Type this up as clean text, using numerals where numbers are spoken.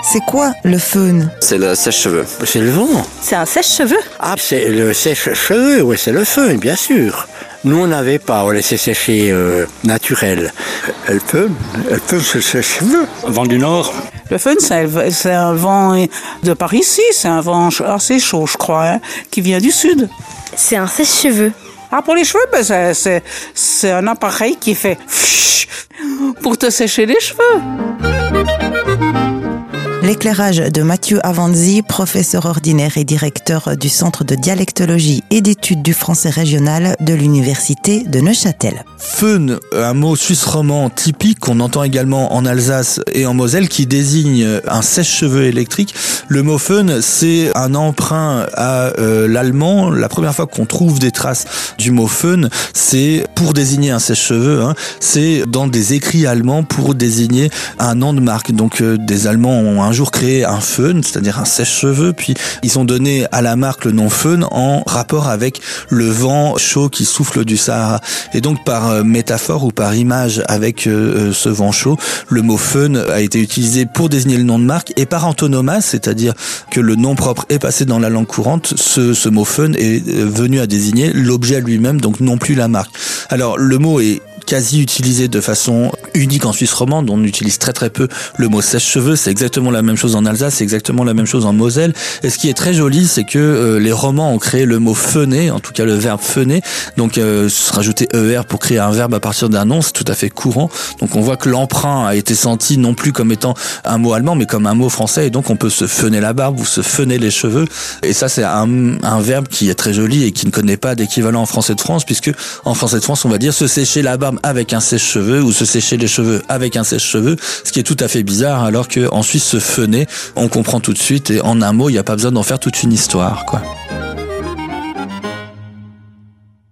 C'est quoi le föhn? C'est le sèche-cheveux. C'est le vent. C'est un sèche-cheveux? Ah, c'est le sèche-cheveux, oui, c'est le feu, bien sûr. Nous, on n'avait pas, on laissait sécher naturel. Elle peut se sèche-cheveux. Vent du Nord. Le föhn, c'est un vent de par ici, c'est un vent assez chaud, je crois, qui vient du sud. C'est un sèche-cheveux. Ah, pour les cheveux, c'est un appareil qui fait pour te sécher les cheveux. L'éclairage de Mathieu Avanzi, professeur ordinaire et directeur du Centre de dialectologie et d'études du français régional de l'Université de Neuchâtel. Föhn, un mot suisse romand typique qu'on entend également en Alsace et en Moselle qui désigne un sèche-cheveux électrique. Le mot föhn, c'est un emprunt à l'allemand. La première fois qu'on trouve des traces du mot föhn, c'est pour désigner un sèche-cheveux. C'est dans des écrits allemands pour désigner un nom de marque. Donc des Allemands ont un jour créé un föhn, c'est-à-dire un sèche-cheveux, puis ils ont donné à la marque le nom föhn en rapport avec le vent chaud qui souffle du Sahara. Et donc par métaphore ou par image avec ce vent chaud, le mot föhn a été utilisé pour désigner le nom de marque et par antonomase, c'est-à-dire que le nom propre est passé dans la langue courante, ce mot föhn est venu à désigner l'objet lui-même, donc non plus la marque. Alors le mot est quasi utilisé de façon unique en Suisse romande, on utilise très très peu le mot sèche-cheveux, c'est exactement la même chose en Alsace, c'est exactement la même chose en Moselle, et ce qui est très joli, c'est que les romans ont créé le mot föhner, en tout cas le verbe föhner, donc se rajouter ER pour créer un verbe à partir d'un nom, c'est tout à fait courant, donc on voit que l'emprunt a été senti non plus comme étant un mot allemand, mais comme un mot français, et donc on peut se föhner la barbe ou se föhner les cheveux, et ça c'est un verbe qui est très joli et qui ne connaît pas d'équivalent en français de France, puisque en français de France on va dire se sécher la barbe avec un sèche-cheveux ou se sécher les cheveux avec un sèche-cheveux, ce qui est tout à fait bizarre, alors qu'en Suisse se föhner, on comprend tout de suite et en un mot, il n'y a pas besoin d'en faire toute une histoire, quoi.